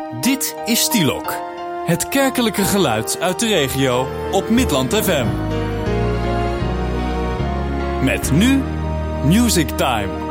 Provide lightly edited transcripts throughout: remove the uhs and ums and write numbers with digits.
Dit is Stielok, het kerkelijke geluid uit de regio op Midland FM. Met nu Music Time.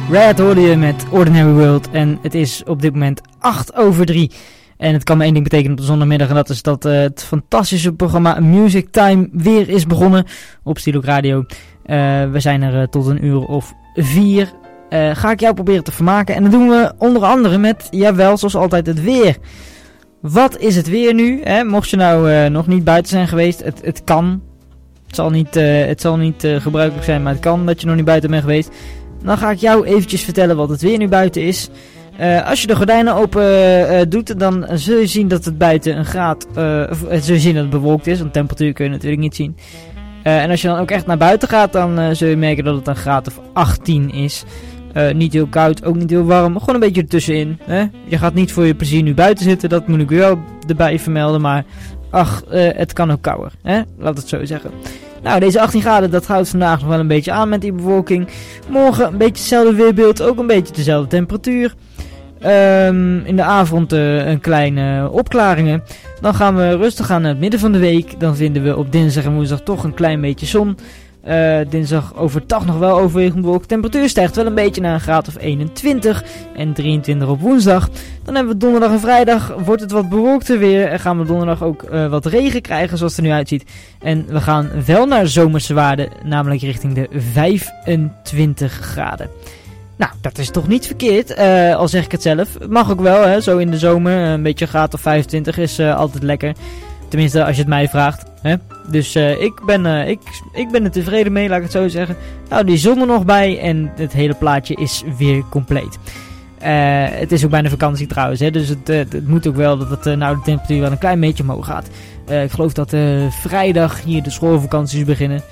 Red hoorde je met Ordinary World en het is op dit moment 3:08. En het kan maar één ding betekenen op de zondagmiddag en dat is dat het fantastische programma Music Time weer is begonnen op Stilo Radio. We zijn er tot 4:00. Ga ik jou proberen te vermaken en dat doen we onder andere met, jawel, zoals altijd het weer. Wat is het weer nu? Hè? Mocht je nou nog niet buiten zijn geweest, het kan. Het zal niet gebruikelijk zijn, maar het kan dat je nog niet buiten bent geweest. Dan ga ik jou eventjes vertellen wat het weer nu buiten is. Als je de gordijnen open doet, dan zul je zien dat het buiten een graad... zul je zien dat het bewolkt is, want temperatuur kun je natuurlijk niet zien. En als je dan ook echt naar buiten gaat, dan zul je merken dat het een graad of 18 is. Niet heel koud, ook niet heel warm, gewoon een beetje ertussenin. Hè? Je gaat niet voor je plezier nu buiten zitten, dat moet ik wel erbij vermelden, maar... het kan ook kouder, hè? Laat het zo zeggen. Nou, deze 18 graden, dat houdt vandaag nog wel een beetje aan met die bewolking. Morgen een beetje hetzelfde weerbeeld, ook een beetje dezelfde temperatuur. In de avond een kleine opklaringen. Dan gaan we rustig aan naar het midden van de week. Dan vinden we op dinsdag en woensdag toch een klein beetje zon. Dinsdag overdag nog wel overwegend bewolkt. Temperatuur stijgt wel een beetje naar een graad of 21 en 23 op woensdag. Dan hebben we donderdag en vrijdag, wordt het wat bewolkter weer. En gaan we donderdag ook wat regen krijgen zoals het er nu uitziet. En we gaan wel naar zomerse waarden, namelijk richting de 25 graden. Nou, dat is toch niet verkeerd, al zeg ik het zelf. Het mag ook wel, hè, zo in de zomer. Een beetje graad of 25 is altijd lekker. Tenminste, als je het mij vraagt. Hè? Dus ik ben er tevreden mee, laat ik het zo zeggen. Nou, die zon er nog bij en het hele plaatje is weer compleet. Het is ook bijna vakantie trouwens, hè? Dus het moet ook wel dat de temperatuur wel een klein beetje omhoog gaat. Ik geloof dat vrijdag hier de schoolvakanties beginnen.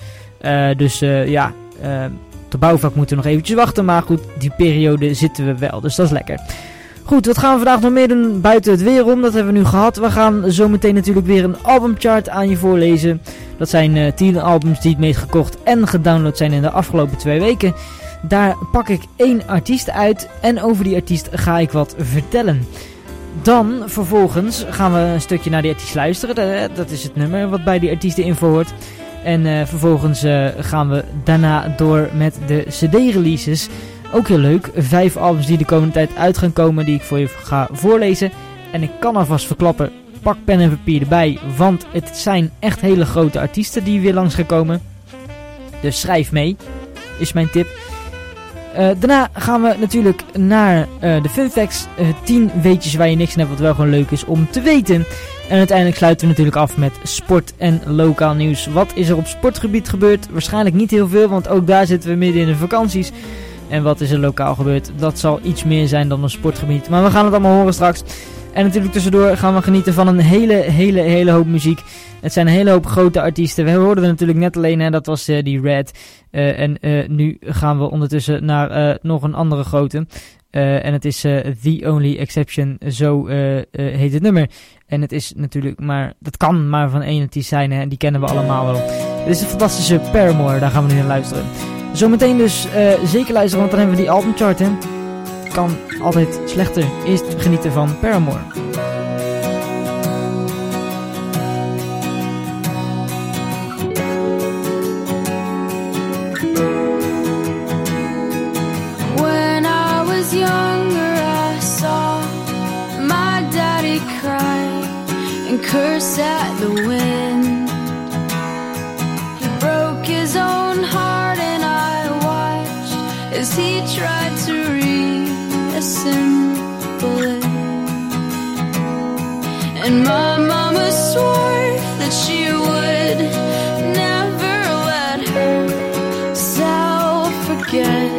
De bouwvak moeten we nog eventjes wachten, maar goed, die periode zitten we wel, dus dat is lekker. Goed, wat gaan we vandaag nog meer doen buiten het weer om? Dat hebben we nu gehad. We gaan zometeen natuurlijk weer een albumchart aan je voorlezen. Dat zijn 10 albums die het meest gekocht en gedownload zijn in de afgelopen 2 weken. Daar pak ik 1 artiest uit en over die artiest ga ik wat vertellen. Dan vervolgens gaan we een stukje naar die artiest luisteren. Dat is het nummer wat bij die artiesteninfo hoort. En vervolgens gaan we daarna door met de CD-releases. Ook heel leuk, 5 albums die de komende tijd uit gaan komen, die ik voor je ga voorlezen. En ik kan alvast verklappen, pak pen en papier erbij, want het zijn echt hele grote artiesten die weer langs gaan komen. Dus schrijf mee, is mijn tip. Daarna gaan we natuurlijk naar de fun facts, 10 weetjes waar je niks aan hebt, wat wel gewoon leuk is om te weten. En uiteindelijk sluiten we natuurlijk af met sport en lokaal nieuws. Wat is er op sportgebied gebeurd? Waarschijnlijk niet heel veel, want ook daar zitten we midden in de vakanties. En wat is er lokaal gebeurd? Dat zal iets meer zijn dan een sportgebied. Maar we gaan het allemaal horen straks. En natuurlijk tussendoor gaan we genieten van een hele hoop muziek. Het zijn een hele hoop grote artiesten. We hoorden er natuurlijk net alleen, hè, dat was die Red. Nu gaan we ondertussen naar nog een andere grote. En het is The Only Exception, zo heet het nummer. En het is natuurlijk maar, dat kan maar van één artiest zijn, hè, die kennen we allemaal wel. Dit is de fantastische Paramore, daar gaan we nu naar luisteren. Zometeen dus zeker luisteren, want dan hebben we die albumchart, hè. Kan altijd slechter. Eerst genieten van Paramore. When I was younger, I saw my daddy cry and curse at the wind. He broke his own heart and I watched as he tried to read a simple end. And my mama swore that she would never let herself forget.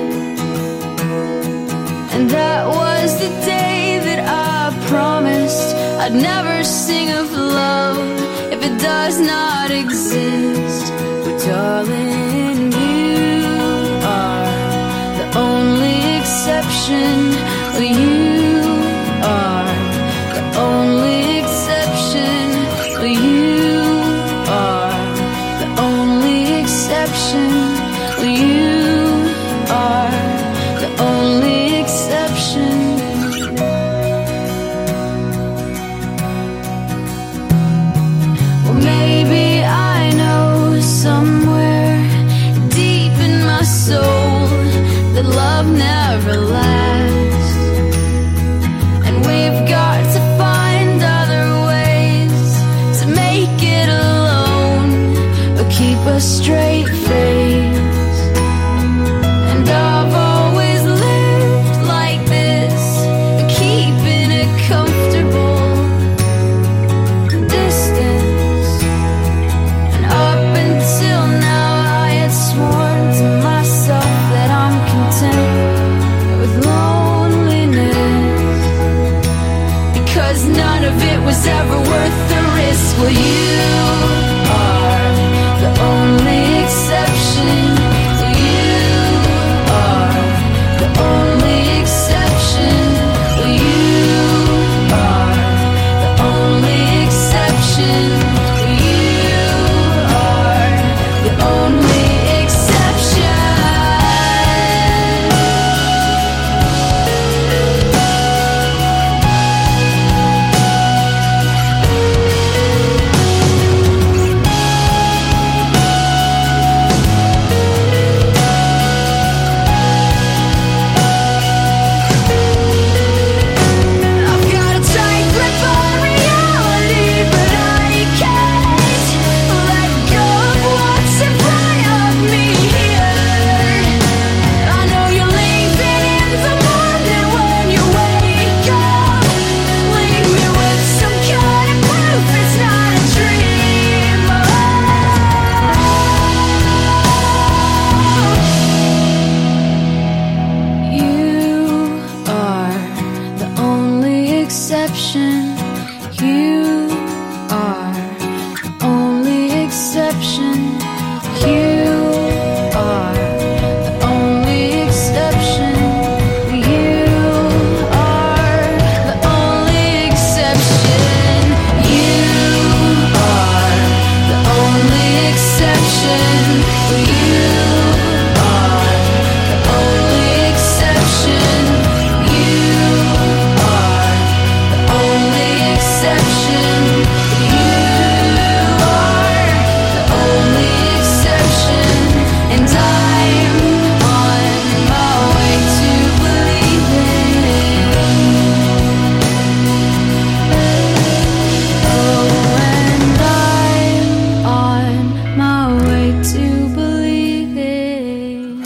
And that was the day that I promised I'd never sing of love if it does not exist. But darling, you are the only exception. You are the only exception. You are the only exception. You are the only exception. Well, maybe I know somewhere deep in my soul that love never lasts, and we've got to find other ways to make it alone or keep a straight face. And I've always lived like this, keeping it comfortable distance, and up until now I had sworn to myself that I'm content with loneliness, because none of it was ever worth the risk. Well, you are the only exception. You are the only exception. You are the only exception. You are the only exception. I've got a tight grip on reality, but I can't let go of what's in front of me here. I know you're leaving in the morning when you wake up. Leave me with some kind of proof it's not a dream. You are the only exception. You are the only exception. You are the only exception. You are the only exception. You are the only exception. You are the only exception. You are the only exception. You are the only exception. And I'm on my way to believing. Oh, and I'm on my way to believing.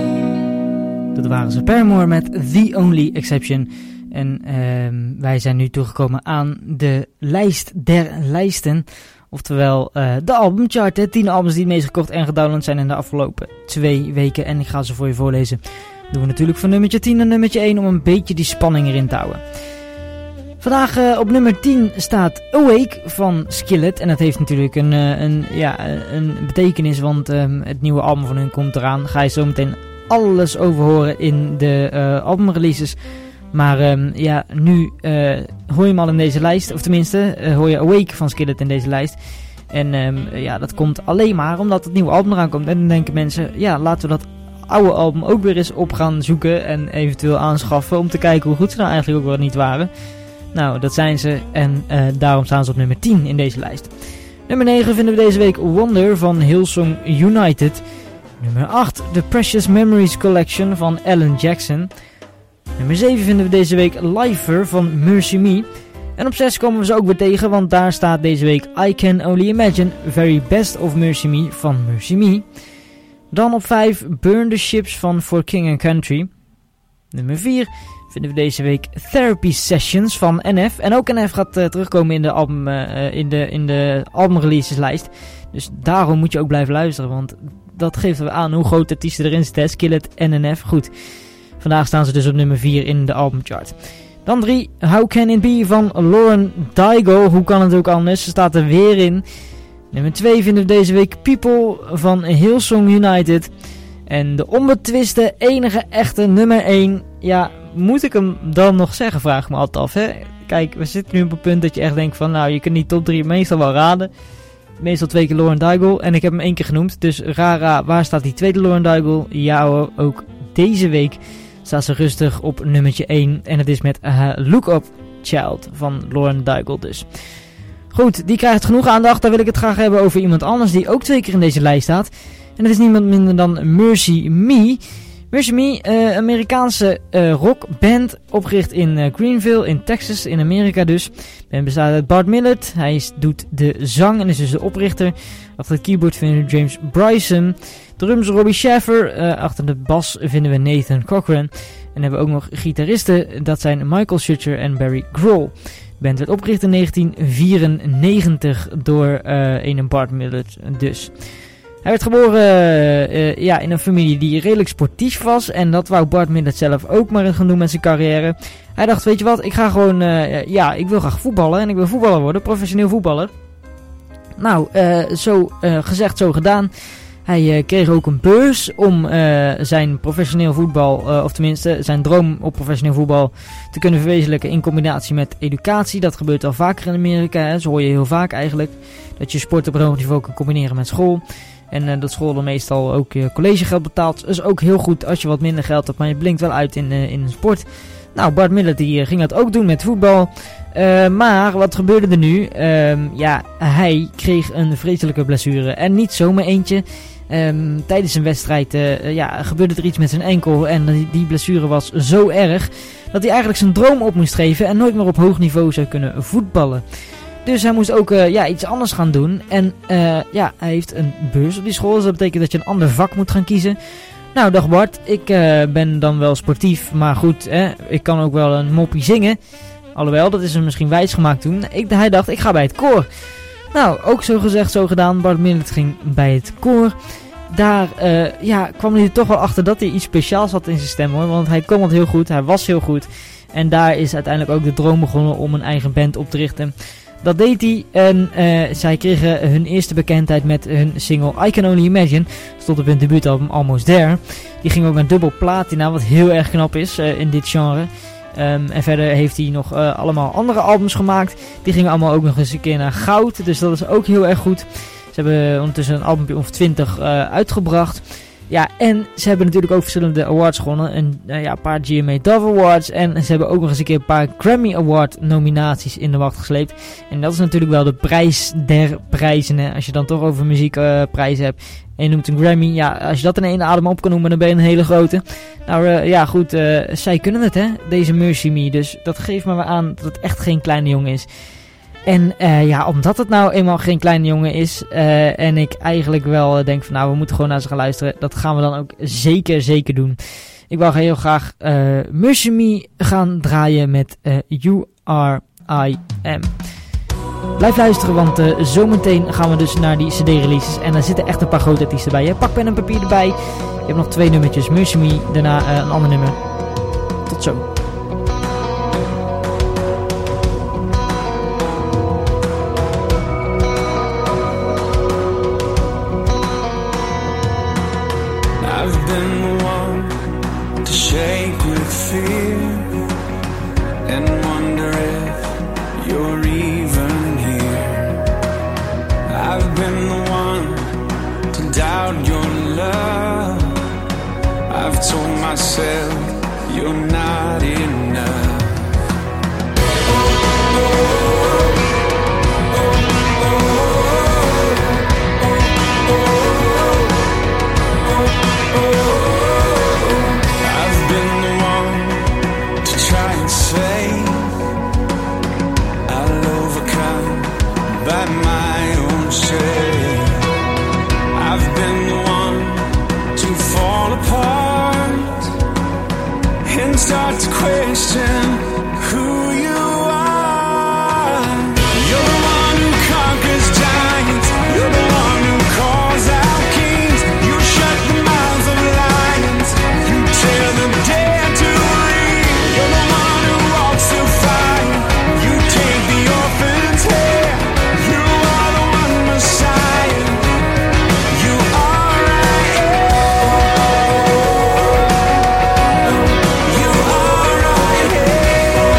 Dat waren ze, Paramore met The Only Exception. En wij zijn nu toegekomen aan de lijst der lijsten. Oftewel de albumchart, de 10 albums die het meest gekocht en gedownload zijn in de afgelopen 2 weken. En ik ga ze voor je voorlezen. Dat doen we natuurlijk van nummertje 10 naar nummertje 1 om een beetje die spanning erin te houden. Vandaag op nummer 10 staat Awake van Skillet. En dat heeft natuurlijk een betekenis, want het nieuwe album van hun komt eraan. Ga je zo meteen alles over horen in de albumreleases. Maar nu hoor je hem al in deze lijst. Of tenminste, hoor je Awake van Skillet in deze lijst. En dat komt alleen maar omdat het nieuwe album eraan komt. En dan denken mensen, ja, laten we dat oude album ook weer eens op gaan zoeken. En eventueel aanschaffen om te kijken hoe goed ze nou eigenlijk ook wel niet waren. Nou, dat zijn ze. En daarom staan ze op nummer 10 in deze lijst. Nummer 9 vinden we deze week Wonder van Hillsong United. Nummer 8, The Precious Memories Collection van Alan Jackson. Nummer 7 vinden we deze week Lifer van Mercy Me. En op 6 komen we ze ook weer tegen, want daar staat deze week I Can Only Imagine Very Best of Mercy Me van Mercy Me. Dan op 5 Burn the Ships van For King and Country. Nummer 4 vinden we deze week Therapy Sessions van NF. En ook NF gaat terugkomen in de albumreleaseslijst. Dus daarom moet je ook blijven luisteren, want dat geeft we aan hoe groot artiesten erin zitten. Skillet en NF. Goed. Vandaag staan ze dus op nummer 4 in de albumchart. Dan 3, How Can It Be van Lauren Daigle. Hoe kan het ook anders? Ze staat er weer in. Nummer 2 vinden we deze week People van Hillsong United. En de onbetwiste, enige echte nummer 1. Ja, moet ik hem dan nog zeggen? Vraag ik me altijd af. Hè? Kijk, we zitten nu op een punt dat je echt denkt van, nou, je kunt die top 3 meestal wel raden. Meestal 2 keer Lauren Daigle. En ik heb hem 1 keer genoemd. Dus rara, waar staat die tweede Lauren Daigle? Ja hoor, ook deze week staat ze rustig op nummertje 1. En het is met Look Up Child van Lauren Daigle dus. Goed, die krijgt genoeg aandacht. Dan wil ik het graag hebben over iemand anders die ook 2 keer in deze lijst staat. En dat is niemand minder dan Mercy Me. Mercy Me, Amerikaanse rockband, opgericht in Greenville in Texas, in Amerika dus. De band bestaat uit Bart Millett, hij doet de zang en is dus de oprichter. Achter het keyboard vinden we James Bryson. Drums Robbie Shaffer, achter de bas vinden we Nathan Cochran. En hebben we ook nog gitaristen, dat zijn Michael Schutcher en Barry Grohl. De band werd opgericht in 1994 door een Bart Millett dus. Hij werd geboren in een familie die redelijk sportief was. En dat wou Bart Millett zelf ook maar gaan doen met zijn carrière. Hij dacht, weet je wat, ik ga gewoon, ik wil graag voetballen. En ik wil voetballer worden, professioneel voetballer. Nou, zo gezegd, zo gedaan. Hij kreeg ook een beurs om zijn professioneel voetbal, of tenminste zijn droom op professioneel voetbal te kunnen verwezenlijken in combinatie met educatie. Dat gebeurt al vaker in Amerika, hè. Zo hoor je heel vaak eigenlijk, dat je sport op een hoog niveau kan combineren met school. En dat school dan meestal ook collegegeld betaalt. Dat is ook heel goed als je wat minder geld hebt, maar je blinkt wel uit in een sport. Nou, Bart Millett die ging dat ook doen met voetbal. Maar wat gebeurde er nu? Hij kreeg een vreselijke blessure. En niet zomaar eentje. Tijdens een wedstrijd gebeurde er iets met zijn enkel. En die blessure was zo erg dat hij eigenlijk zijn droom op moest geven. En nooit meer op hoog niveau zou kunnen voetballen. Dus hij moest ook iets anders gaan doen. En hij heeft een beurs op die school. Dus dat betekent dat je een ander vak moet gaan kiezen. Nou, dag Bart. Ik ben dan wel sportief. Maar goed, ik kan ook wel een moppie zingen. Alhoewel, dat is hem misschien wijs gemaakt toen. Hij dacht, ik ga bij het koor. Nou, ook zo gezegd, zo gedaan. Bart Millett ging bij het koor. Daar kwam hij er toch wel achter dat hij iets speciaals had in zijn stem, hoor. Want hij kon het heel goed. Hij was heel goed. En daar is uiteindelijk ook de droom begonnen om een eigen band op te richten. Dat deed hij en zij kregen hun eerste bekendheid met hun single I Can Only Imagine. Stond op hun debuutalbum Almost There. Die ging ook naar dubbel platina, wat heel erg knap is in dit genre. En verder heeft hij nog allemaal andere albums gemaakt. Die gingen allemaal ook nog eens een keer naar goud. Dus dat is ook heel erg goed. Ze hebben ondertussen een album of 20 uitgebracht. Ja, en ze hebben natuurlijk ook verschillende awards gewonnen. Een paar GMA Dove Awards. En ze hebben ook nog eens een keer een paar Grammy Award nominaties in de wacht gesleept. En dat is natuurlijk wel de prijs der prijzen. Hè? Als je dan toch over muziekprijzen hebt. En je noemt een Grammy. Ja, als je dat in één adem op kan noemen, dan ben je een hele grote. Nou goed, zij kunnen het, hè. Deze Mercy Me. Dus dat geeft me weer aan dat het echt geen kleine jongen is. En omdat het nou eenmaal geen kleine jongen is. En ik eigenlijk wel denk van nou, we moeten gewoon naar ze gaan luisteren. Dat gaan we dan ook zeker doen. Ik wou heel graag Mercy Me gaan draaien met You Are I Am. Blijf luisteren, want zometeen gaan we dus naar die CD-releases. En daar zitten echt een paar grote artiesten bij. Pak pen en papier erbij. Je hebt nog 2 nummertjes. Mercy Me, daarna een ander nummer. Tot zo. I've been the one to shake with fear and wonder if you're even here. I've been the one to doubt your love. I've told myself you're not enough. I've been the one to try and say I'll overcome by my own strength. I've been the one to fall apart and start to question who you are. You're the one who conquers giants. You're the one who calls out kings. You shut the mouths of lions. You tell them dead to leave. You're the one who walks through fire. You take the orphan's hair. You are the one Messiah. You are I am. You are I am.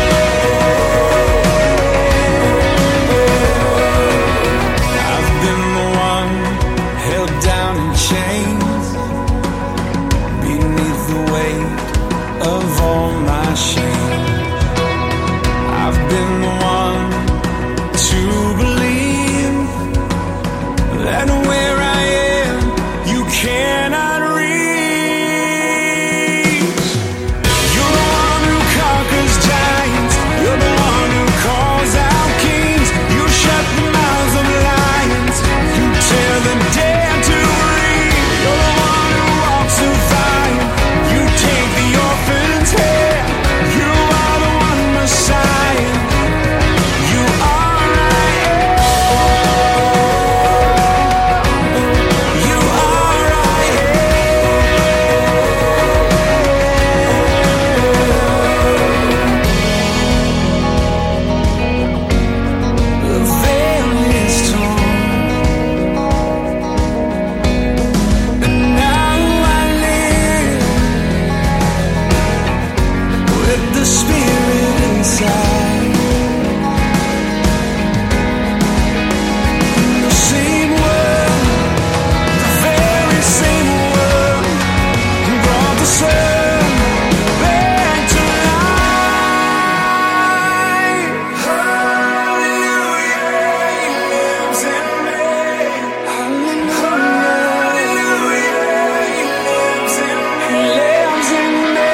the spirit inside. The same word, the very same word, brought the sun back to life. Hallelujah, He lives in me. Hallelujah, He lives in me. He lives in me.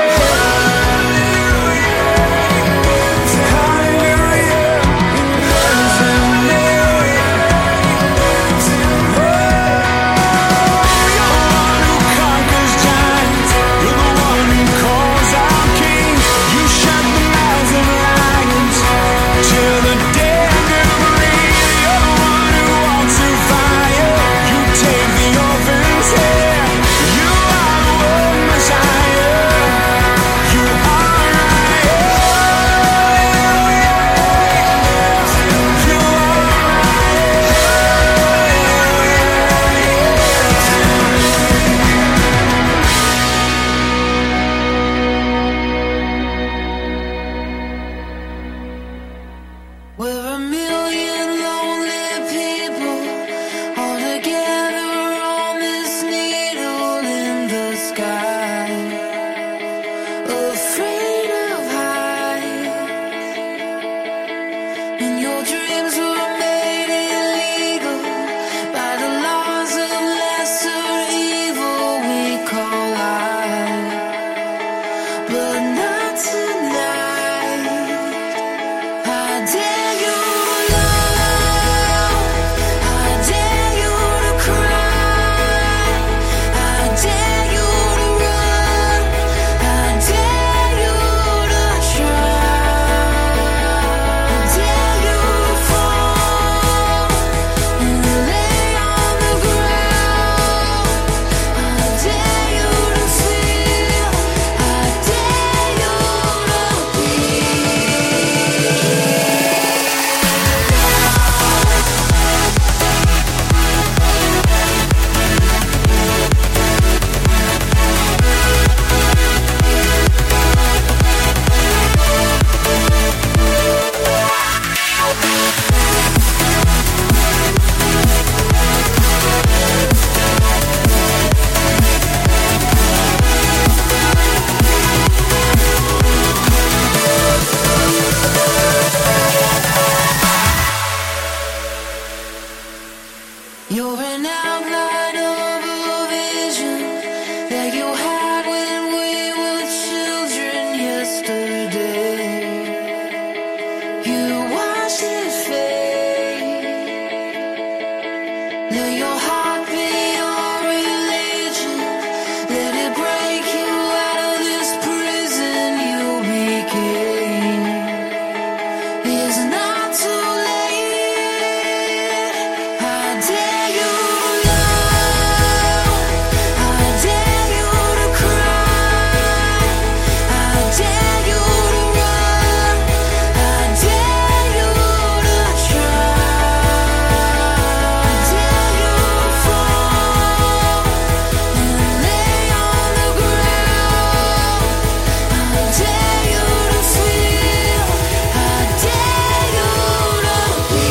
We're a million lonely people all together on this needle in the sky, afraid of heights, and your dreams were made illegal by the laws of lesser evil we call life, but not tonight. I dare you to love, I dare you to cry, I dare you to run, I dare you to try, I dare you to fall and lay on the ground, I dare you to feel, I dare you to be. You're an outline of a vision that you had when we were children yesterday. You watched it fade. Let your heart be your religion. Let it break you out of this prison you became. It's not too late. I dare you to love, I dare you to cry, I dare you to run, I dare you to try, I dare you to fall and lay on the ground, I dare you to feel, I dare you to be.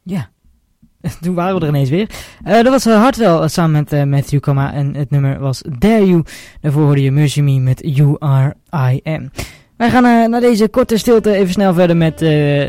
Ja, toen waren we er ineens weer. Dat was Hardwell samen met Matthew Kama en het nummer was Dare You. Daarvoor hoorde je Mercy Me met You Are I Am. Wij gaan na deze korte stilte even snel verder met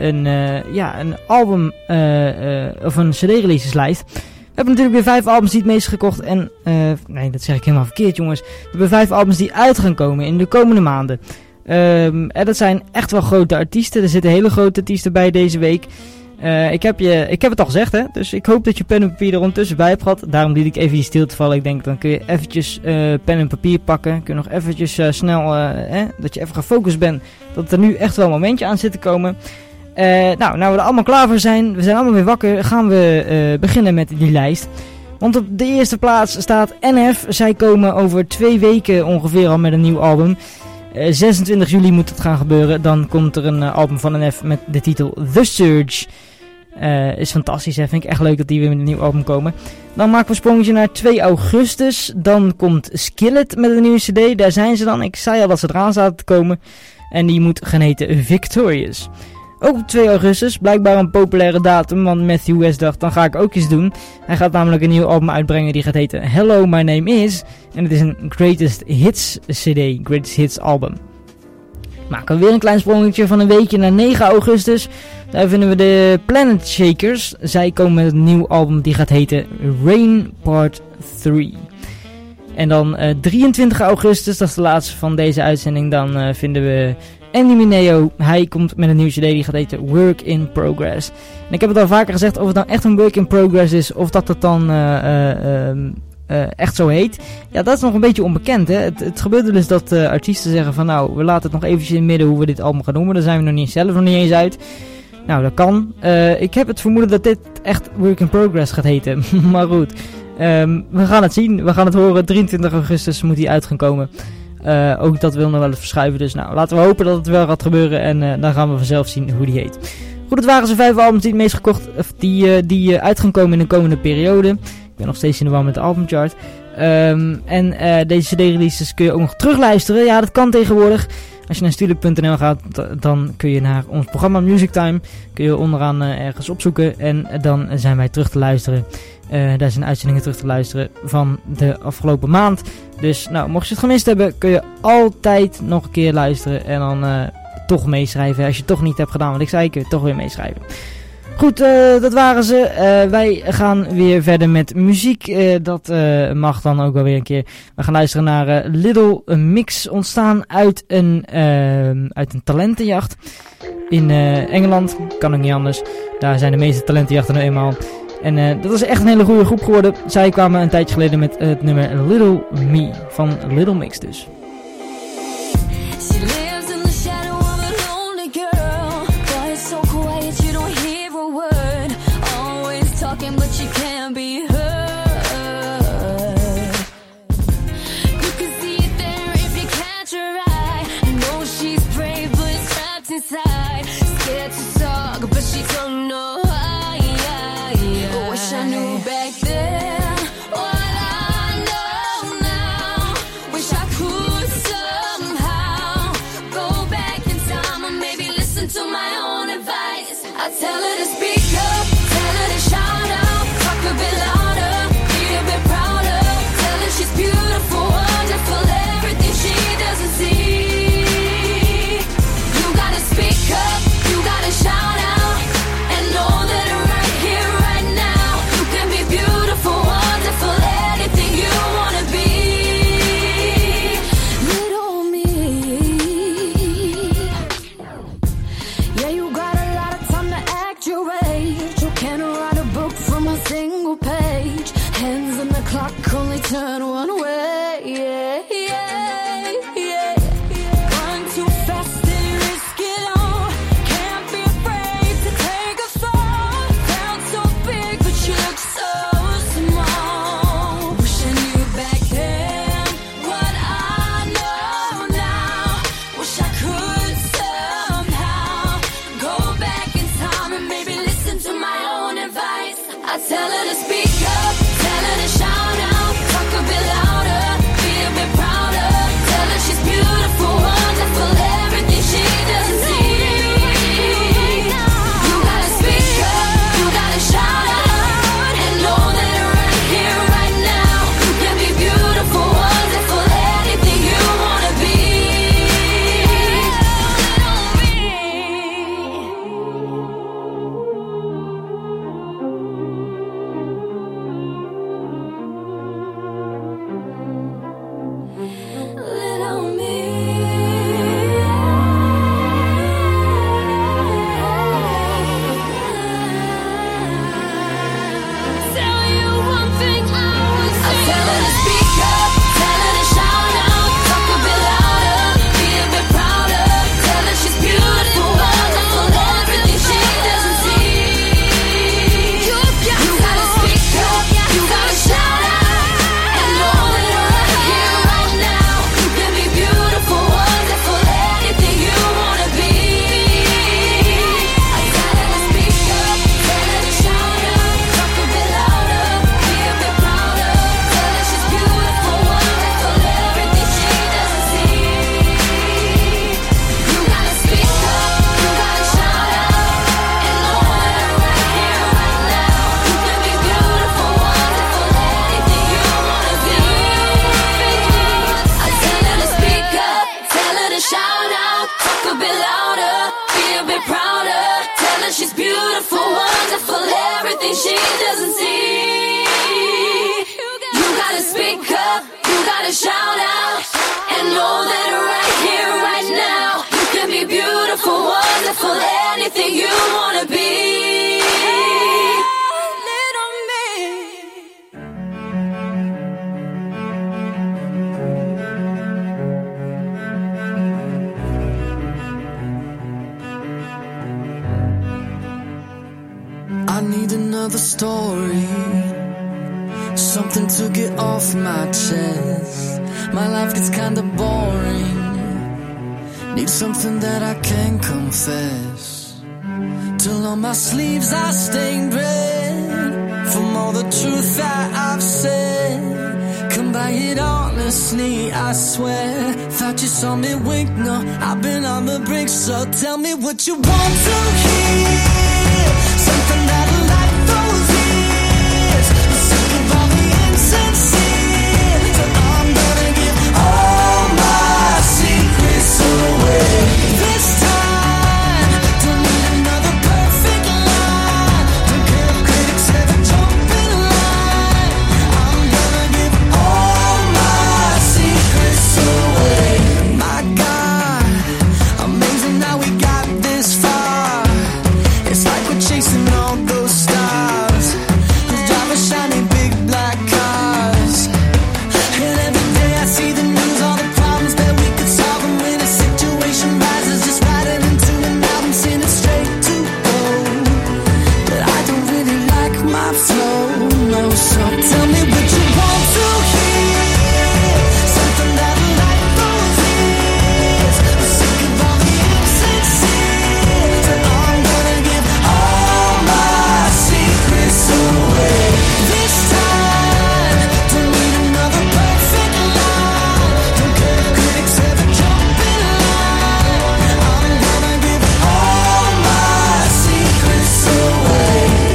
een album of een CD-releaseslijst. We hebben natuurlijk weer 5 albums die het meest gekocht en, nee dat zeg ik helemaal verkeerd jongens. We hebben 5 albums die uit gaan komen in de komende maanden. En dat zijn echt wel grote artiesten, er zitten hele grote artiesten bij deze week. Ik heb het al gezegd, hè? Dus ik hoop dat je pen en papier er ondertussen bij hebt gehad. Daarom liet ik even die stilte vallen. Ik denk, dan kun je eventjes pen en papier pakken. Kun je nog eventjes snel, dat je even gefocust bent. Dat er nu echt wel een momentje aan zit te komen. Nou we er allemaal klaar voor zijn. We zijn allemaal weer wakker. Gaan we beginnen met die lijst. Want op de eerste plaats staat NF. Zij komen over 2 weken ongeveer al met een nieuw album. 26 juli moet het gaan gebeuren. Dan komt er een album van NF met de titel The Surge. Is fantastisch, hè? Vind ik echt leuk dat die weer met een nieuw album komen. Dan maken we een sprongetje naar 2 augustus. Dan komt Skillet met een nieuwe cd. Daar zijn ze dan. Ik zei al dat ze eraan zaten te komen. En die moet gaan heten Victorious. Ook op 2 augustus, blijkbaar een populaire datum, want Matthew West dacht, dan ga ik ook iets doen. Hij gaat namelijk een nieuw album uitbrengen die gaat heten Hello, My Name Is. En het is een Greatest Hits cd, Greatest Hits album. Maken we weer een klein sprongetje van een weekje naar 9 augustus. Daar vinden we de Planet Shakers. Zij komen met een nieuw album die gaat heten Rain Part 3. En dan 23 augustus, dat is de laatste van deze uitzending, dan vinden we Andy Mineo. Hij komt met een nieuwe cd die gaat heten Work in Progress. En ik heb het al vaker gezegd, of het nou echt een Work in Progress is, of dat het dan echt zo heet. Ja, dat is nog een beetje onbekend, hè. Het gebeurt dus dat artiesten zeggen van, nou, we laten het nog eventjes in het midden hoe we dit album gaan noemen. Daar zijn we zelf nog niet eens uit. Nou, dat kan. Ik heb het vermoeden dat dit echt Work in Progress gaat heten. Maar goed, we gaan het zien. We gaan het horen. 23 augustus moet die uit gaan komen. Ook dat wil nog wel eens verschuiven. Dus nou, laten we hopen dat het wel gaat gebeuren. En dan gaan we vanzelf zien hoe die heet. Goed, het waren ze 5 albums die het meest gekocht, of die uit gaan komen in de komende periode. Ik ben nog steeds in de war met de albumchart. Deze CD-releases kun je ook nog terugluisteren. Ja, dat kan tegenwoordig. Als je naar stuurlijk.nl gaat, dan kun je naar ons programma Music Time. Kun je onderaan ergens opzoeken. En dan zijn wij terug te luisteren. Daar zijn uitzendingen terug te luisteren van de afgelopen maand. Dus nou, mocht je het gemist hebben, kun je altijd nog een keer luisteren. En dan toch meeschrijven. Als je het toch niet hebt gedaan wat ik zei, kun je toch weer meeschrijven. Goed, dat waren ze. Wij gaan weer verder met muziek. Dat mag dan ook wel weer een keer. We gaan luisteren naar Little Mix. Ontstaan uit een talentenjacht in Engeland. Kan ook niet anders. Daar zijn de meeste talentenjachten nou eenmaal. En dat is echt een hele goede groep geworden. Zij kwamen een tijdje geleden met het nummer Little Me van Little Mix dus. But she can't be heard. You can see it there if you catch her eye. I know she's brave but trapped inside. Scared to talk but she don't know why. Wish I knew back then what I know now. Wish I could somehow go back in time and maybe listen to my own advice. I tell her to speak up, tell her to shout out, talk a bit louder, be a bit prouder. Tell her she's beautiful, wonderful, everything she doesn't see. You gotta speak up, you gotta shout out, and know that right here, right now, you can be beautiful, wonderful, anything you wanna be. Little me. Yeah, you got a lot of time to act your age. You can't write a book from a single page. Hands on the clock only turn one way. Yeah, yeah, yeah. Run too fast and risk it all. Can't be afraid to take a fall. Sound so big but you look so small. Wish I knew back then what I know now. Wish I could somehow go back in time and maybe listen to my own advice. I tell her to speak up, tell her to shout out, talk a bit she doesn't see. You gotta speak up, you gotta shout out, and know that right here, right now, you can be beautiful, wonderful, anything you wanna be. Little me. I need another story, something to get off my chest. My life gets kinda boring, need something that I can confess. Till on my sleeves I stained red from all the truth that I've said. Come by it honestly, I swear. Thought you saw me wink, no, I've been on the brink. So tell me what you want to hear, something that'll light those years. I'm sick of all the insincere, so I'm gonna give all my secrets away. This time, don't need another perfect line. Don't care if critics ever jump in line. I'm gonna give all my secrets away. My God, amazing how we got this far. It's like we're chasing all those stars who drive a shiny big black cars. And every day I see the news, all the problems that we could solve. And when a situation rises, just write it into an album, send it straight to gold. But I don't really like my flow, no. So tell me what you want to hear, something that'll light those years. I'm sick of all the insincere, so I'm gonna give all my secrets away. This time, don't need another perfect line. Don't care if critics ever jump in line. I'm gonna give all my secrets away.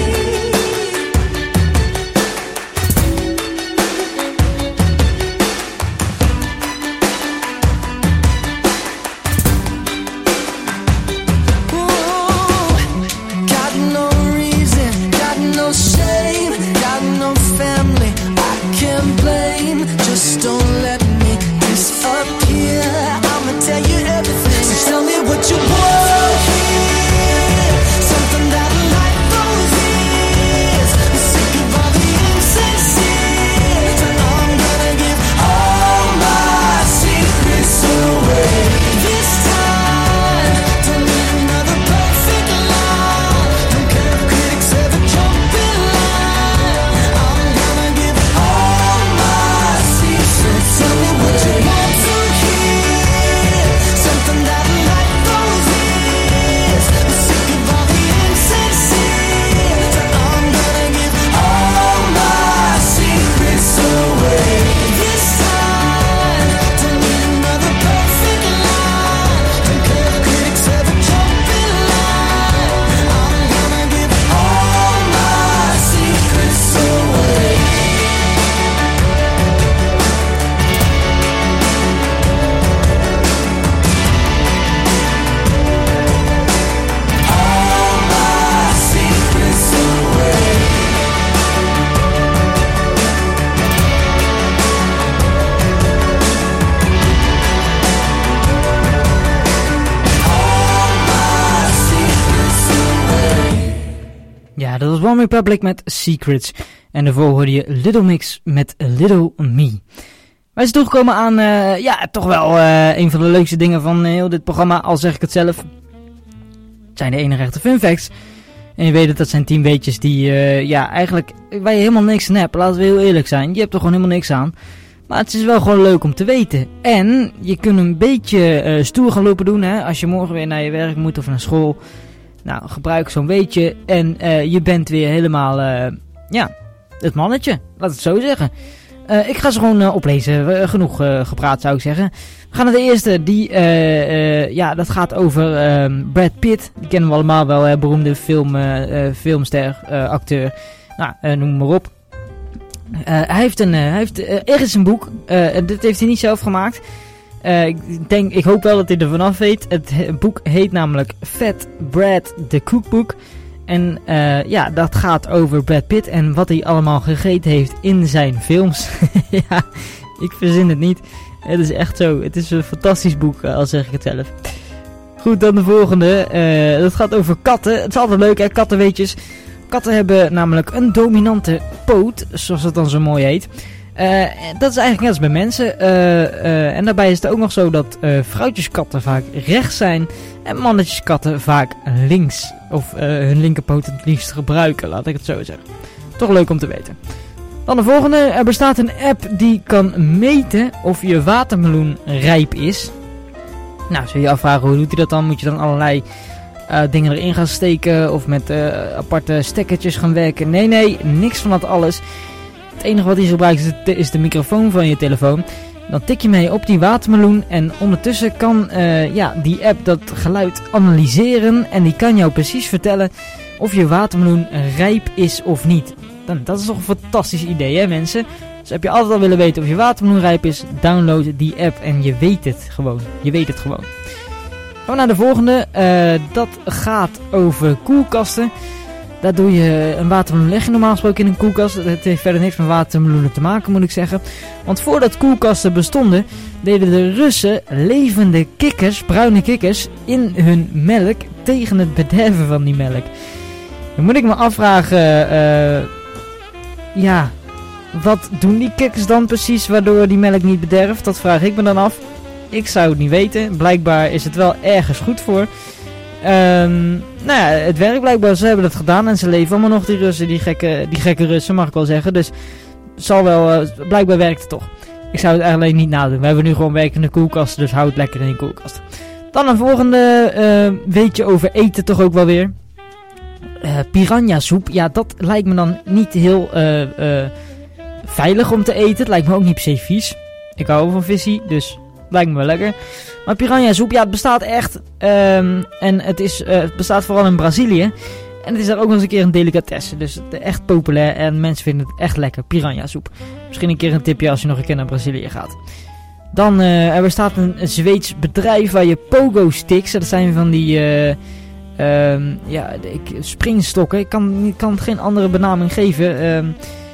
Got no reason, got no shame, got no family I can blame. Just don't let me disappear. I'ma tell you everything, so tell me what you want to hear, something that'll light those years. I'm sick of all the insincere, so I'm gonna give all my secrets away. This time, don't need another perfect line. Don't care if critics ever jump in line. I'm gonna give all my secrets. Tell me what you want to hear, something that'll light those years. I'm sick of all the insincere, so I'm gonna give all my secrets away. This time, don't need another perfect line. Don't care if critics ever jump in line. I'm gonna give all my secrets away. All my secrets away. All my secrets away. Ja, dat was One Republic met Secrets. En daarvoor hoorde je Little Mix met Little Me. Wij zijn toegekomen aan, toch wel een van de leukste dingen van heel dit programma, al zeg ik het zelf. Het zijn de enige echte fun facts. En je weet dat zijn 10 weetjes die, eigenlijk, waar je helemaal niks aan hebt. Laten we heel eerlijk zijn, je hebt er gewoon helemaal niks aan. Maar het is wel gewoon leuk om te weten. En je kunt een beetje stoer gaan lopen doen, hè. Als je morgen weer naar je werk moet of naar school. Nou, gebruik zo'n weetje en je bent weer helemaal, het mannetje. Laat het zo zeggen. Ik ga ze gewoon oplezen. Genoeg gepraat, zou ik zeggen. We gaan naar de eerste. Dat gaat over Brad Pitt. Die kennen we allemaal wel. Beroemde filmster, acteur. Nou, noem maar op. Er is een boek. Dit heeft hij niet zelf gemaakt. Ik hoop wel dat hij er vanaf weet. Het boek heet namelijk Fat Brad, The Cookbook. En ja, dat gaat over Brad Pitt en wat hij allemaal gegeten heeft in zijn films. Ja, ik verzin het niet. Het is echt zo. Het is een fantastisch boek, al zeg ik het zelf. Goed, dan de volgende. Dat gaat over katten. Het is altijd leuk, hè, kattenweetjes. Katten hebben namelijk een dominante poot, zoals het dan zo mooi heet. Dat is eigenlijk net als bij mensen. En daarbij is het ook nog zo dat vrouwtjeskatten vaak rechts zijn en mannetjeskatten vaak links. Of hun linkerpoot het liefst gebruiken, laat ik het zo zeggen. Toch leuk om te weten. Dan de volgende. Er bestaat een app die kan meten of je watermeloen rijp is. Nou, zul je je afvragen, hoe doet hij dat dan? Moet je dan allerlei dingen erin gaan steken of met aparte stekkertjes gaan werken? Nee, niks van dat alles. Het enige wat hij gebruikt is de microfoon van je telefoon. Dan tik je mee op die watermeloen en ondertussen kan die app dat geluid analyseren en die kan jou precies vertellen of je watermeloen rijp is of niet. Dat is toch een fantastisch idee, hè mensen? Dus heb je altijd al willen weten of je watermeloen rijp is, download die app en je weet het gewoon. Gaan we naar de volgende. Dat gaat over koelkasten. Daar doe je een watermeloen, leg je normaal gesproken in een koelkast. Het heeft verder niks met watermeloenen te maken, moet ik zeggen. Want voordat koelkasten bestonden, deden de Russen levende kikkers, bruine kikkers, in hun melk tegen het bederven van die melk. Dan moet ik me afvragen, wat doen die kikkers dan precies waardoor die melk niet bederft? Dat vraag ik me dan af. Ik zou het niet weten. Blijkbaar is het wel ergens goed voor. Het werkt blijkbaar. Ze hebben dat gedaan en ze leven allemaal nog, die Russen, die gekke Russen, mag ik wel zeggen. Dus blijkbaar werkt het toch. Ik zou het eigenlijk niet nadoen. We hebben nu gewoon werkende koelkasten, dus hou het lekker in je koelkast. Dan een volgende weetje over eten toch ook wel weer. Piranha soep, ja, dat lijkt me dan niet heel veilig om te eten. Het lijkt me ook niet per se vies. Ik hou wel van visie, dus lijkt me wel lekker. Maar piranha soep, ja, het bestaat echt. En het bestaat vooral in Brazilië. En het is daar ook nog eens een keer een delicatesse. Dus echt populair en mensen vinden het echt lekker, piranha soep. Misschien een keer een tipje als je nog een keer naar Brazilië gaat. Dan er bestaat een Zweeds bedrijf waar je pogo sticks, dat zijn van die springstokken. Ik kan het geen andere benaming geven.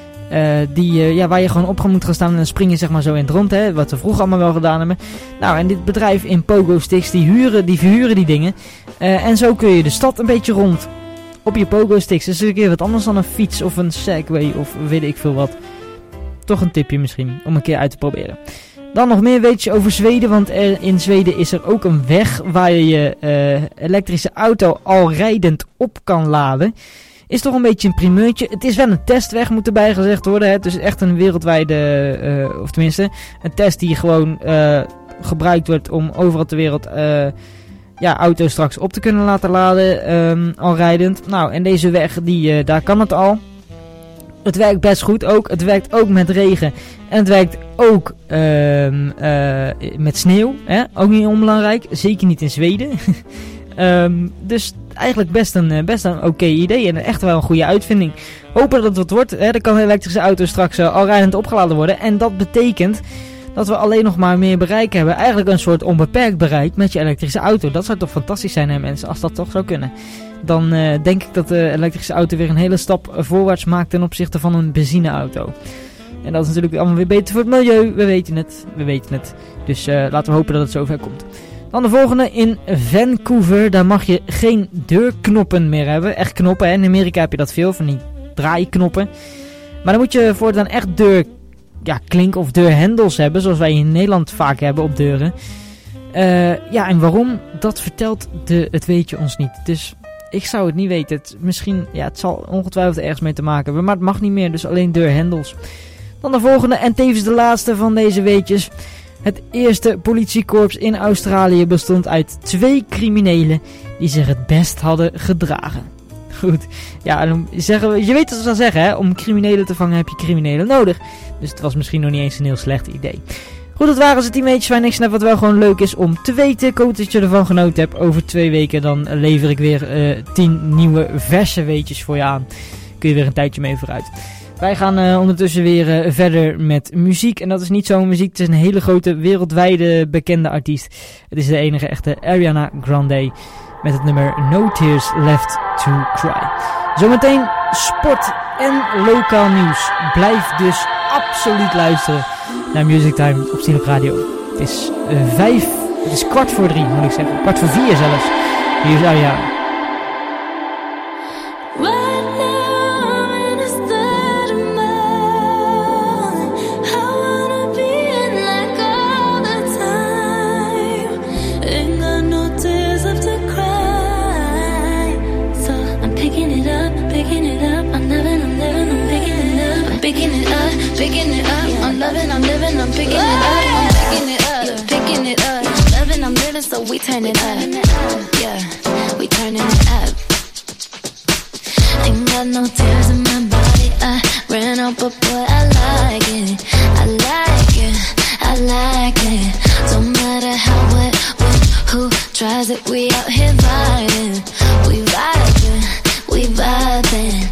Waar je gewoon op moet gaan staan en dan spring je zeg maar zo in het rond, hè, wat we vroeger allemaal wel gedaan hebben. Nou, en dit bedrijf in pogo sticks, die verhuren die dingen. En zo kun je de stad een beetje rond op je pogo sticks. Dus een keer wat anders dan een fiets of een Segway of weet ik veel wat. Toch een tipje misschien om een keer uit te proberen. Dan nog meer weetjes over Zweden, want in Zweden is er ook een weg waar je je elektrische auto al rijdend op kan laden. Is toch een beetje een primeurtje. Het is wel een testweg, moet erbij gezegd worden. Hè. Het is echt een wereldwijde, of tenminste een test die gewoon gebruikt wordt om overal ter wereld auto's straks op te kunnen laten laden, al rijdend. Nou, en deze weg, daar kan het al. Het werkt best goed ook. Het werkt ook met regen. En het werkt ook met sneeuw. Hè? Ook niet onbelangrijk. Zeker niet in Zweden. Dus eigenlijk best een oké idee. En echt wel een goede uitvinding. Hopen dat het wat wordt. Hè? Dan kan de elektrische auto straks al rijdend opgeladen worden. En dat betekent dat we alleen nog maar meer bereik hebben. Eigenlijk een soort onbeperkt bereik met je elektrische auto. Dat zou toch fantastisch zijn, hè, mensen, als dat toch zou kunnen. Dan denk ik dat de elektrische auto weer een hele stap voorwaarts maakt ten opzichte van een benzineauto. En dat is natuurlijk allemaal weer beter voor het milieu. We weten het. Dus laten we hopen dat het zover komt. Dan de volgende. In Vancouver, daar mag je geen deurknoppen meer hebben. Echt knoppen, hè. In Amerika heb je dat veel, van die draaiknoppen. Maar dan moet je voortaan echt klink- of deurhendels hebben, zoals wij in Nederland vaak hebben op deuren. En waarom? Dat vertelt het weetje ons niet. Dus ik zou het niet weten. Het zal ongetwijfeld ergens mee te maken hebben, maar het mag niet meer, dus alleen deurhendels. Dan de volgende en tevens de laatste van deze weetjes. Het eerste politiekorps in Australië bestond uit 2 criminelen die zich het best hadden gedragen. Goed, ja, dan zeggen we, je weet wat we gaan zeggen, hè? Om criminelen te vangen heb je criminelen nodig. Dus het was misschien nog niet eens een heel slecht idee. Goed, dat waren ze 10 weetjes waar niks net wat wel gewoon leuk is om te weten. Ik hoop dat je ervan genoten hebt. Over 2 weken dan lever ik weer 10 nieuwe verse weetjes voor je aan. Kun je weer een tijdje mee vooruit. Wij gaan ondertussen weer verder met muziek. En dat is niet zo'n muziek. Het is een hele grote wereldwijde bekende artiest. Het is de enige echte Ariana Grande. met het nummer No Tears Left to Cry. Zometeen sport en lokaal nieuws. Blijf dus absoluut luisteren naar Music Time op Stilo Radio. Het is 3:15 moet ik zeggen. 3:15 zelfs. Hier is Arja. Picking it up, I'm loving, I'm living, I'm picking it up, I'm picking it up, yeah, picking it up, loving, I'm living, so we turn it up, yeah, we turning it up. Ain't got no tears in my body, I ran up, but boy, I like it, I like it, I like it. Don't matter how, what, who tries it, we out here vibing, we vibing, we vibing.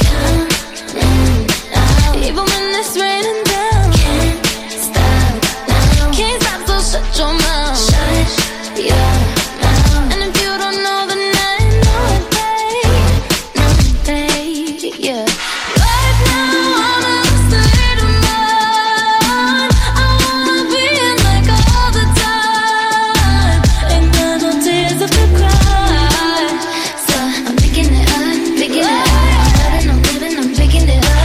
Even when it's raining down, can't stop now. Can't stop, so shut your mouth. Shut your mouth. And if you don't know, then I know it, babe. No, babe, yeah. Right now, I'm in a state of mind. I wanna be in like all the time. Ain't got no tears of the cry. So I'm picking it up, picking it up. I'm living, I'm picking it up.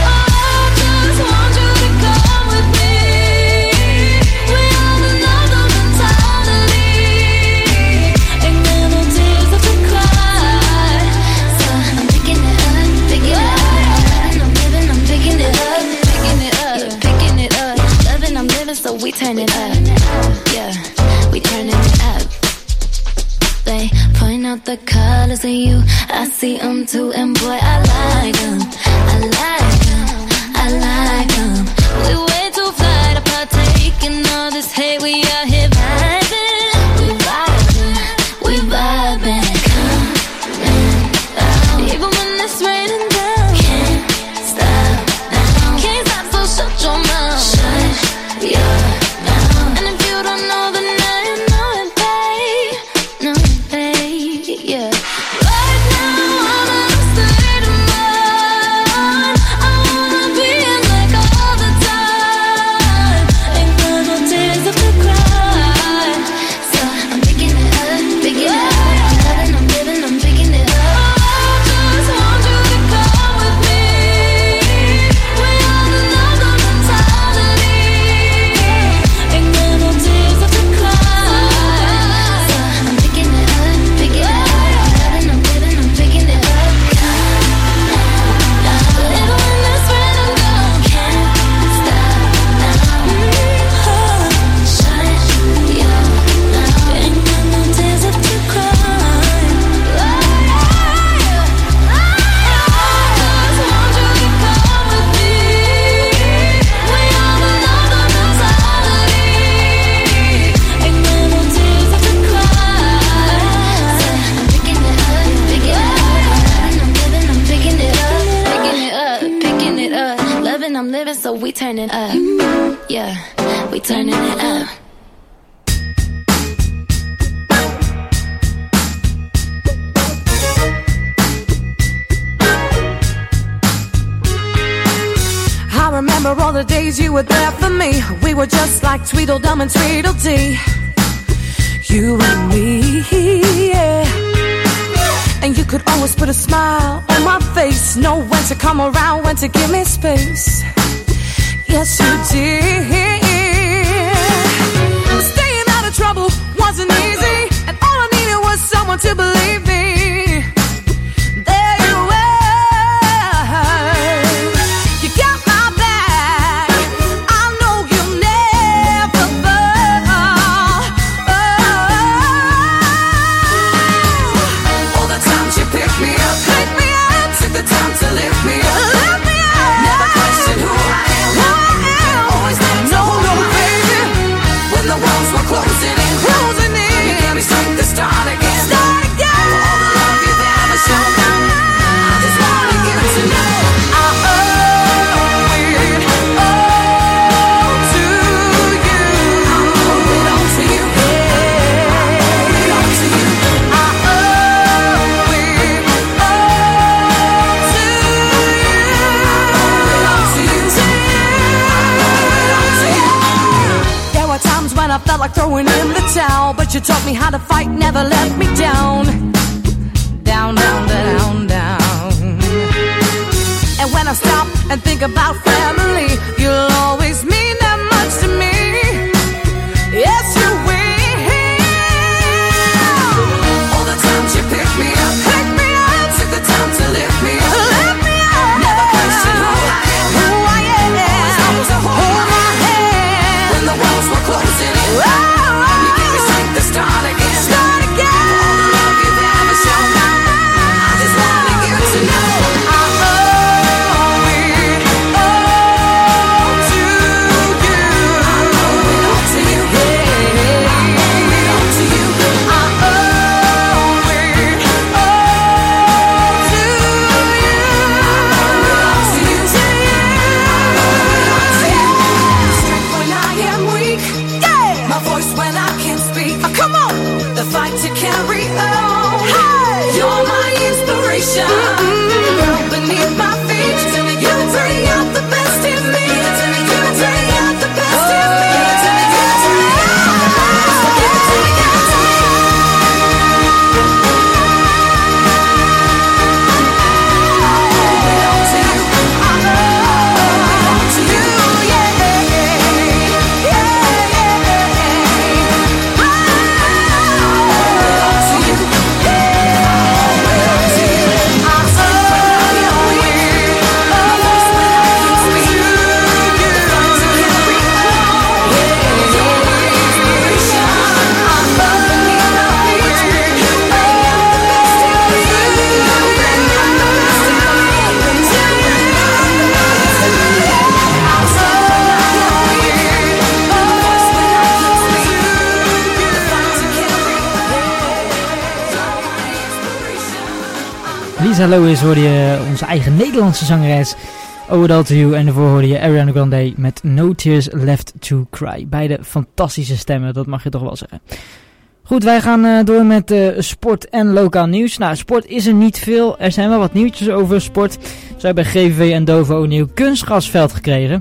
So we turn it up, yeah, we turning it up. They point out the colors of you, I see them too, and boy, I like them, I like them, I like them. We way too fly to partake in all this hate, we out here vibing, we vibing, we vibing. Even when it's raining down, can't stop now, can't stop, so shut your mouth. Shut your mouth. And if you don't know, then I know it, babe. No, babe, yeah. Right now, I'm in a state of mind. I wanna be in like all the time. Ain't got no tears of the cry. So I'm picking it up, picking it up. I'm loving, I'm living, I'm picking it up. I just want you to come with me. We on another mentality. Ain't got no tears of the cry. So I'm picking it up, picking it up. I'm loving, I'm living, I'm picking it up. Even when it's raining down, can't stop now. Shut your mouth. Ain't got no tears of the cry. I just want you to come with me. We on another mentality. Ain't got no tears of the cry. So I'm picking it up, picking it up. I'm living, I'm picking it up, picking it up, picking it up. Loving, I'm living, so we turn it up. Yeah, we turning it up. I remember all the days you were there for me. We were just like Tweedledum and Tweedledee. You and me, yeah. And you could always put a smile on my face. Know when to come around, when to give me space. Yes, you did. Staying out of trouble wasn't easy, and all I needed was someone to believe me. There you were. You got my back. I know you'll never fall. All the times you picked me up, took the time to lift me up. Never questioned who I am. Always let me know, baby. When the walls were closing in, you gave me strength to start again. I felt like throwing in the towel, but you taught me how to fight, never let me down. Down, down, down, down. And when I stop and think about family, you'll always mean that much to me. Yes, you will. All the times you pick me up, took the time to lift me up, never question who I am. Always know to hold my hand when the walls were closing in. You gave me strength to start again. All the love you've ever shown me, I just wanted you to know I owe it all to you. I owe it all to you. I owe it all to you. I owe it all to you. I owe it all to you. Strength when I am weak. My voice when I can't speak. Come on. The fight to carry on. You're my inspiration. Girl beneath my feet. You bring out the best in me. You bring out the best in me. Lisa Lois hoorde je, onze eigen Nederlandse zangeres, Owe It All To You. En daarvoor hoorde je Ariana Grande met No Tears Left To Cry. Beide fantastische stemmen, dat mag je toch wel zeggen. Goed, wij gaan door met sport en lokaal nieuws. Nou, sport is er niet veel. Er zijn wel wat nieuwtjes over sport. Zo hebben GVV en Dovo een nieuw kunstgrasveld gekregen.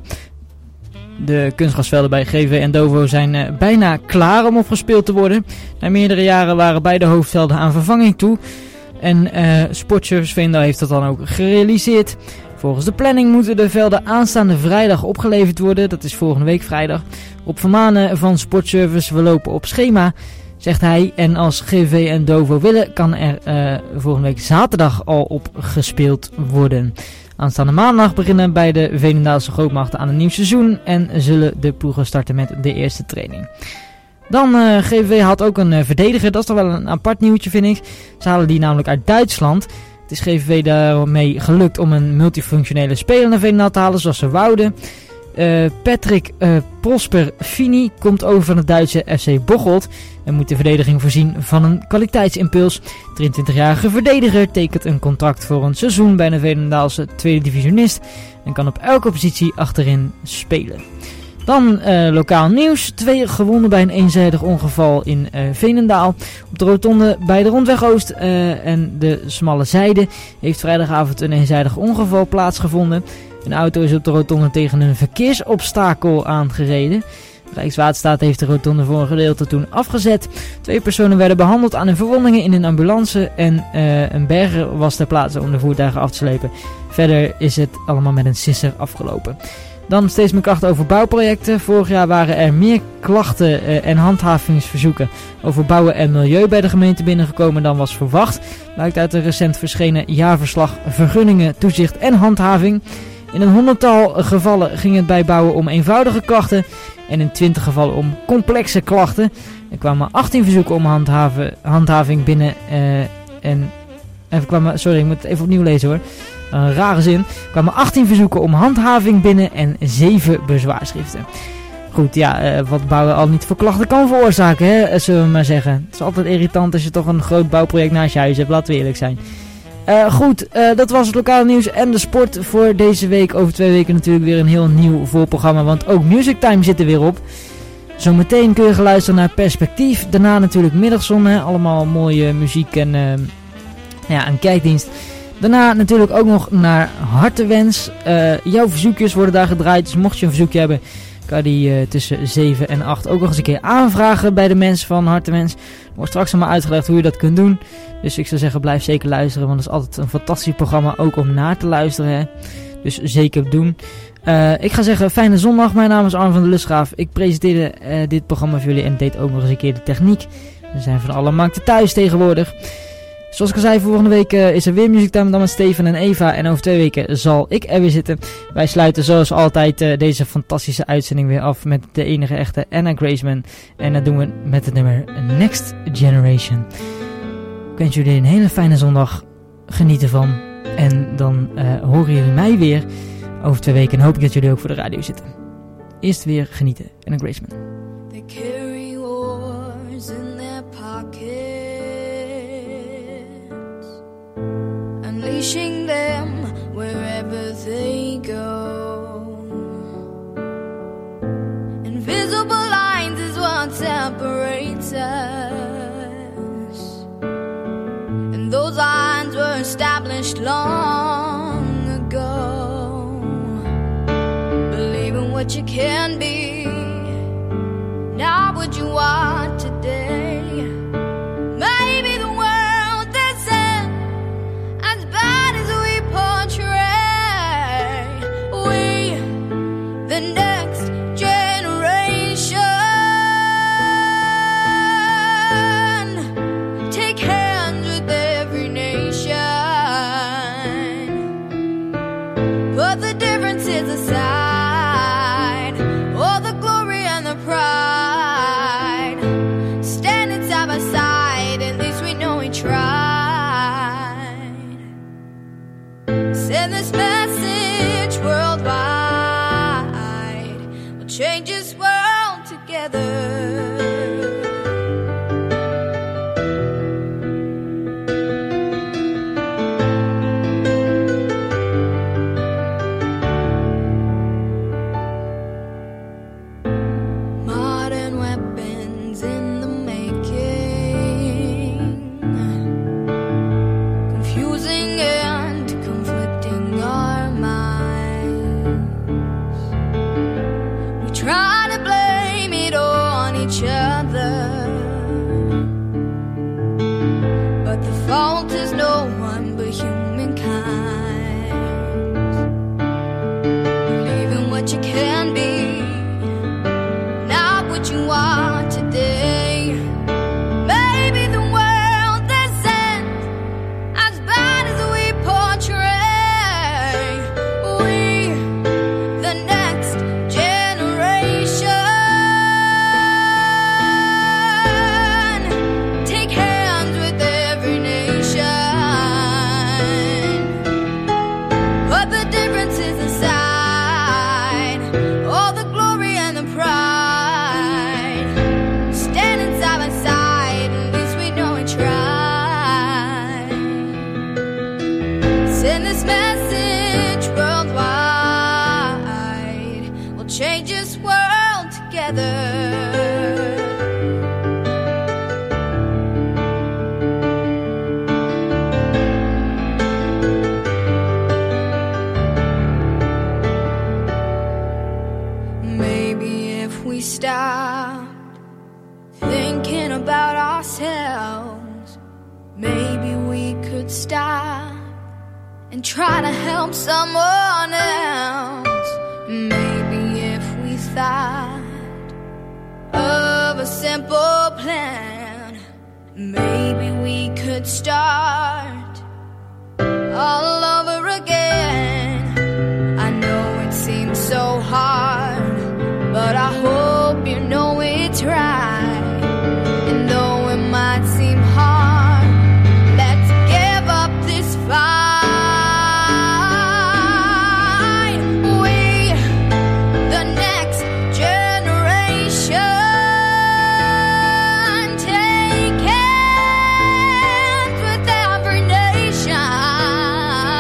De kunstgrasvelden bij GVV en Dovo zijn bijna klaar om opgespeeld te worden. Na meerdere jaren waren beide hoofdvelden aan vervanging toe. En Sportservice Veendal heeft dat dan ook gerealiseerd. Volgens de planning moeten de velden aanstaande vrijdag opgeleverd worden. Dat is volgende week vrijdag. Op vermanen van Sportservice, we lopen op schema, zegt hij. En als GVV en Dovo willen, kan er volgende week zaterdag al op gespeeld worden. Aanstaande maandag beginnen beide Veenendaalse grootmachten aan een nieuw seizoen. En zullen de ploegen starten met de eerste training. Dan, GVV had ook een verdediger. Dat is toch wel een apart nieuwtje, vind ik. Ze halen die namelijk uit Duitsland. Het is GVV daarmee gelukt om een multifunctionele speler naar Veenendaal te halen, zoals ze wouden. Patrick Prosper Fini komt over van het Duitse FC Bocholt en moet de verdediging voorzien van een kwaliteitsimpuls. 23-jarige verdediger tekent een contract voor een seizoen bij de Veenendaalse tweede divisionist en kan op elke positie achterin spelen. Dan lokaal nieuws. 2 gewonden bij een eenzijdig ongeval in Veenendaal. Op de rotonde bij de Rondweg Oost en de Smalle Zijde heeft vrijdagavond een eenzijdig ongeval plaatsgevonden. Een auto is op de rotonde tegen een verkeersobstakel aangereden. Rijkswaterstaat heeft de rotonde voor een gedeelte toen afgezet. 2 personen werden behandeld aan hun verwondingen in een ambulance en een berger was ter plaatse om de voertuigen af te slepen. Verder is het allemaal met een sisser afgelopen. Dan steeds meer klachten over bouwprojecten. Vorig jaar waren er meer klachten en handhavingsverzoeken over bouwen en milieu bij de gemeente binnengekomen dan was verwacht. Blijkt uit een recent verschenen jaarverslag vergunningen, toezicht en handhaving. In een 100-tal gevallen ging het bij bouwen om eenvoudige klachten en in 20 gevallen om complexe klachten. Er kwamen 18 verzoeken om handhaving binnen sorry, ik moet het even opnieuw lezen hoor. Een rare zin. Er kwamen 18 verzoeken om handhaving binnen en 7 bezwaarschriften. Goed, ja, wat bouwen al niet voor klachten kan veroorzaken, hè, zullen we maar zeggen. Het is altijd irritant als je toch een groot bouwproject naast je huis hebt, laten we eerlijk zijn. Goed, dat was het lokale nieuws en de sport voor deze week. Over 2 weken natuurlijk weer een heel nieuw voorprogramma, want ook Music Time zit er weer op. Zometeen kun je gaan luisteren naar Perspectief. Daarna natuurlijk Middagzon, hè. Allemaal mooie muziek en een kijkdienst. Daarna natuurlijk ook nog naar Hartewens. Jouw verzoekjes worden daar gedraaid. Dus mocht je een verzoekje hebben, kan je die tussen 7 en 8 ook nog eens een keer aanvragen bij de mensen van Hartenwens. Er wordt straks allemaal uitgelegd hoe je dat kunt doen. Dus ik zou zeggen, blijf zeker luisteren, want het is altijd een fantastisch programma ook om naar te luisteren. Hè? Dus zeker doen. Ik ga zeggen, fijne zondag. Mijn naam is Arno van der Lustgraaf. Ik presenteerde dit programma voor jullie en deed ook nog eens een keer de techniek. We zijn van alle markten thuis tegenwoordig. Zoals ik al zei, volgende week is er weer Music Time dan met Steven en Eva. En over 2 weken zal ik er weer zitten. Wij sluiten zoals altijd deze fantastische uitzending weer af met de enige echte Anna Graceman. En dat doen we met het nummer Next Generation. Ik wens jullie een hele fijne zondag. Geniet ervan. En dan horen jullie mij weer over 2 weken. En hoop ik dat jullie ook voor de radio zitten. Eerst weer genieten. Anna Graceman. They carry wars in their pockets, unleashing them wherever they go. Invisible lines is what separates us, and those lines were established long ago. Believe in what you can be, not what you are today. Maybe the world isn't as bad as we portray. We, the next generation, take hands with every nation. Put the differences aside, all the glory and the pride. Standing side by side, at least we know we tried. Send this message worldwide. We'll change this world together. Modern weapons in the making, confusing and conflicting our minds. We try to blame it on each other, but the fault is no one but humankind. Believe in what you can be, not what you are today. Maybe the world isn't as bad as we portray. We, the next generation, take hands with every nation. Put the differences aside, all the glory and the pride. Standing side by side, at least we know we tried. Send this message worldwide. We'll change this world together. Maybe if we stopped thinking about ourselves, maybe we could stop and try to help someone else. Maybe if we thought of a simple plan, maybe we could start all over again. I know it seems so hard, but I hope you know it's right. And though it might seem hard, let's give up this fight. We, the next generation, take hands with every nation.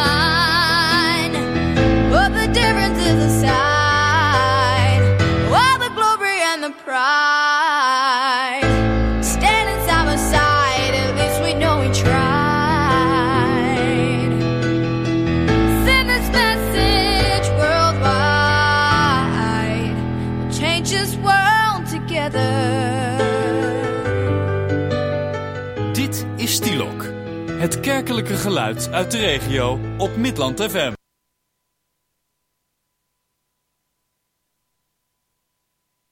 this world together. Dit is Stilok, het kerkelijke geluid uit de regio op Midland FM.